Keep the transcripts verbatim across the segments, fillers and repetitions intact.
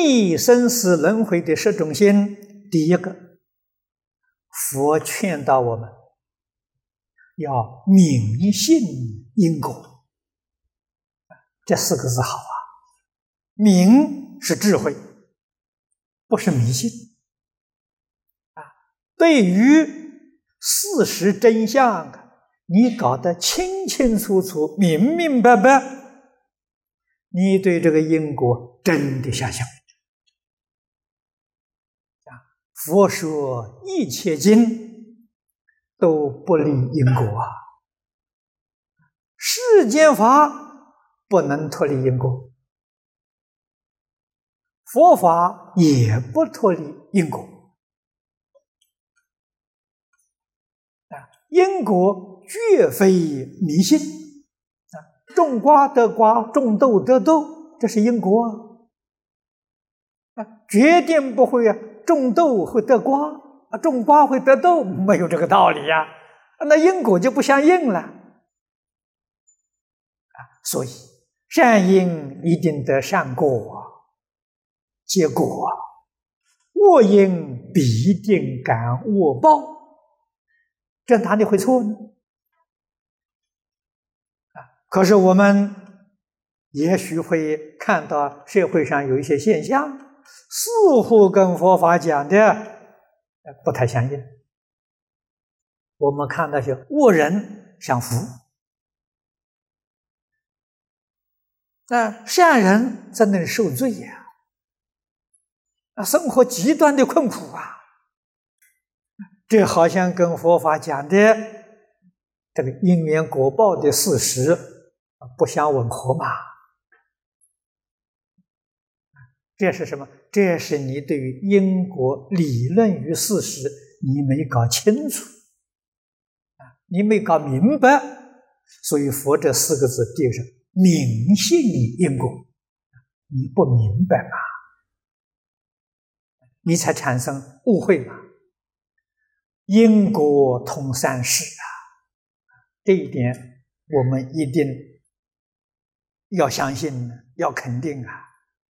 逆生死轮回的十种心，第一个，佛劝导我们要明信因果，这四个字好啊。明是智慧，不是迷信啊。对于事实真相，你搞得清清楚楚、明明白白，你对这个因果真的相信。啊，佛说一切经都不离因果啊，世间法不能脱离因果。佛法也不脱离因果啊，因果绝非迷信啊，种瓜得瓜，种豆得豆，这是因果啊，决定不会啊，种豆会得瓜啊，种瓜会得豆，没有这个道理呀，啊，那因果就不相应了啊，所以善因一定得善果啊。结果啊，恶因必定感恶报，这哪里会错呢？啊，可是我们也许会看到社会上有一些现象，似乎跟佛法讲的不太相应。我们看到些恶人享福，那善人在那里受罪呀。啊，生活极端的困苦啊，这好像跟佛法讲的这个因缘果报的事实不相吻合嘛。这是什么？这是你对于因果理论与事实你没搞清楚啊，你没搞明白，所以佛这四个字第一个是明信因果，你不明白嘛，你才产生误会嘛。因果通三世啊，这一点我们一定要相信，要肯定啊。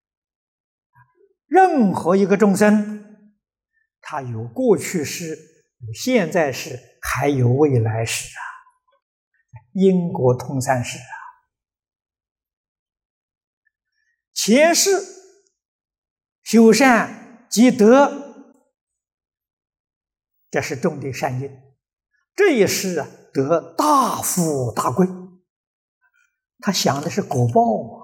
任何一个众生，他有过去世，有现在世，还有未来世啊。因果通三世啊，前世修善积德，这是种的善因，这一世啊得大富大贵，他想的是果报嘛。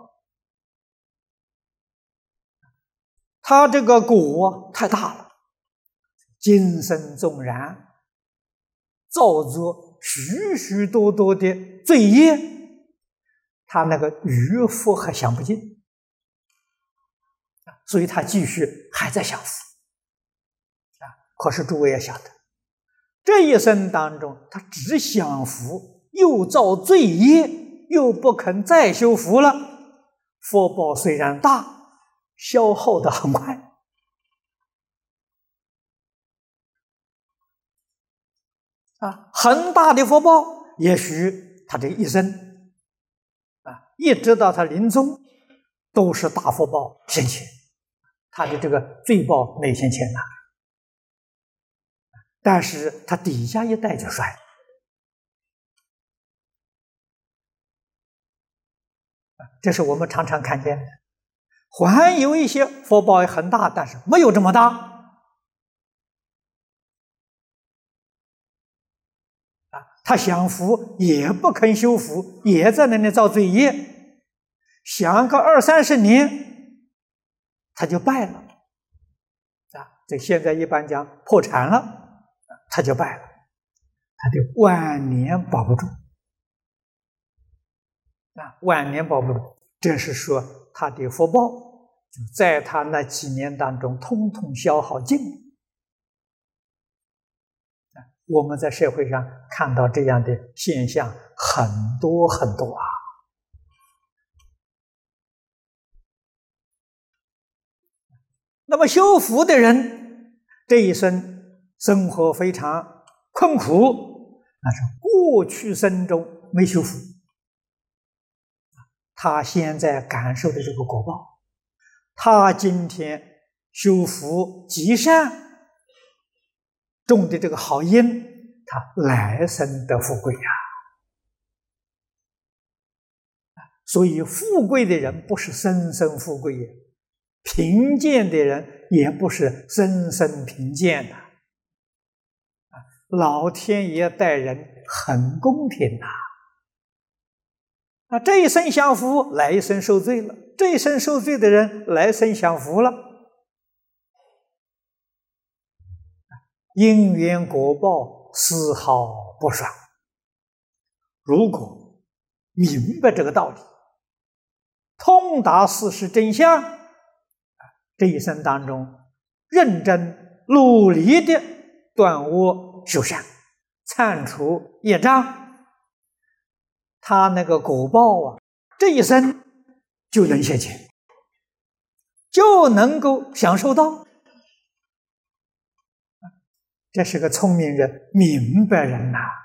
他这个果太大了，今生纵然造作许许多多的罪业，他那个余福还享不尽，所以他继续还在享福啊。可是诸位要晓得，这一生当中他只享福，又造罪业，又不肯再修福了，福报虽然大，消耗的很快啊，很大的福报，也许他这一生啊，一直到他临终都是大福报现前，他的这个罪报没现前呐，但是他底下一代就衰了啊，这是我们常常看见的。还有一些福报也很大，但是没有这么大啊，他享福也不肯修福，也在那里造罪业，享个二三十年他就败了啊，这现在一般讲破产了，他就败了，他就晚年保不住啊，晚年保不住，这是说他的福报就在他那几年当中通通消耗尽。我们在社会上看到这样的现象很多很多啊。那么修福的人这一生生活非常困苦，那是过去生中没修福，他现在感受的这个果报， 他今天修福积善，种的这个好因，他来生的富贵呀。所以富贵的人不是生生富贵呀，贫贱的人也不是生生贫贱呐。老天爷待人很公平呐。啊，这一生享福，来一生受罪了；这一生受罪的人，来生享福了。因缘果报丝毫不爽。如果明白这个道理，通达事实真相，这一生当中认真努力的断恶修善，忏除业障，他那个果报啊，这一生就能现前，就能够享受到。这是个聪明人、明白人呐、啊。